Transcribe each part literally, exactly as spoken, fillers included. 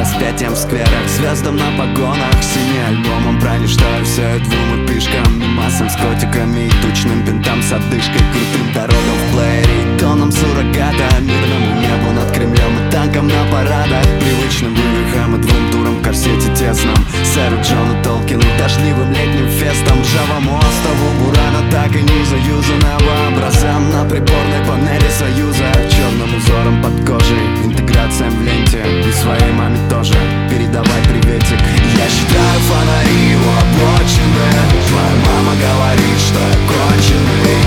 распятием в скверах, звездам на погонах, синий альбомом проничтаю все двум эпишкам, массам с котиками и тучным бинтам с одышкой, крутым дорогам в плеере, тоном суррогата, мирному небу над Кремлем и танком на парадах, привычным вывихом и двум турам в корсете тесном, сэру Джону Толкину, дождливым летним фестом, ржавому острову Бурана, так и не заюзанного образом на приборной панели Союза, черным узором под кожей, интеграциям в ленте и своей маме тоже передавай приветик. Я считаю фонари у обочины, твоя мама говорит, что я конченый.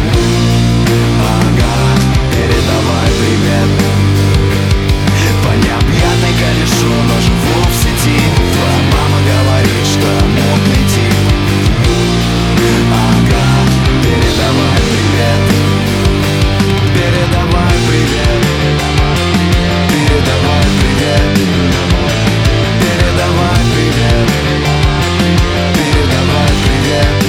Ага, передавай привет. По необъятной корешу, но живу в сети. Твоя мама говорит, что я модный тип. Ага, передавай привет. Передавай привет. Передавай привет. Передавай привет. Передавай привет.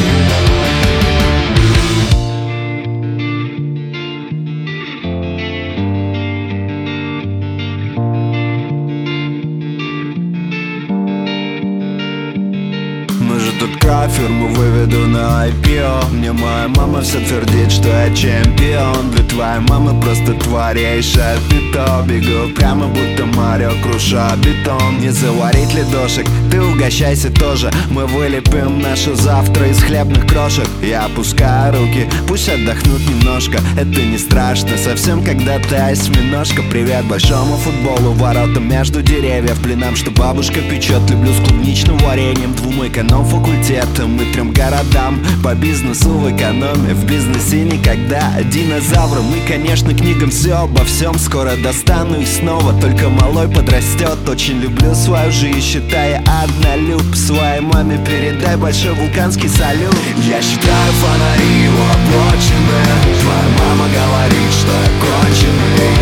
Мы же тут кровь, фирму выведу на ай пи о. Мне моя мама все твердит, что я чемпион. Для твоей мамы просто творейшее пито. Бегу прямо будто Марио, круша бетон. Не заварить ледошек, ты угощайся тоже. Мы вылепим наше завтра из хлебных крошек. Я опускаю руки, пусть отдохнут немножко. Это не страшно, совсем когда ты осьминожка. Привет большому футболу, ворота между деревьев. Блинам, что бабушка печет, люблю с клубничным вареньем. Двум эконом факультетом и трем городам. По бизнесу в экономе, в бизнесе никогда. Динозаврам и, конечно, книгам все обо всем. Скоро достану их снова, только малой подрастет. Очень люблю свою жизнь, считая однолюб. Своей маме передай большой вулканский салют. Я считаю фонари у обочины. Твоя мама говорит, что я конченый.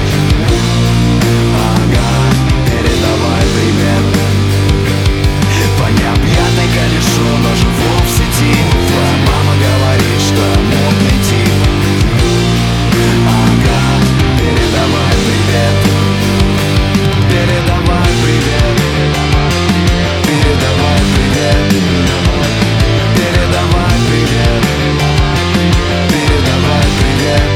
Ага, передавай привет. По необъятной корешу, но живу в сети. Твоя мама говорит, что я модный тип. Ага, передавай привет. Передавай привет. Передавай привет. Передавай привет. Передавай привет.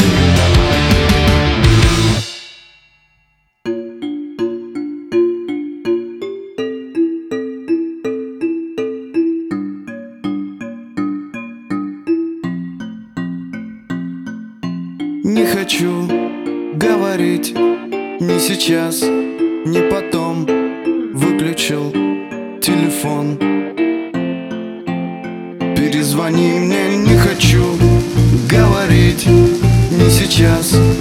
Не хочу говорить ни сейчас, ни потом. Выключил телефон. Перезвони мне, не хочу говорить ни сейчас,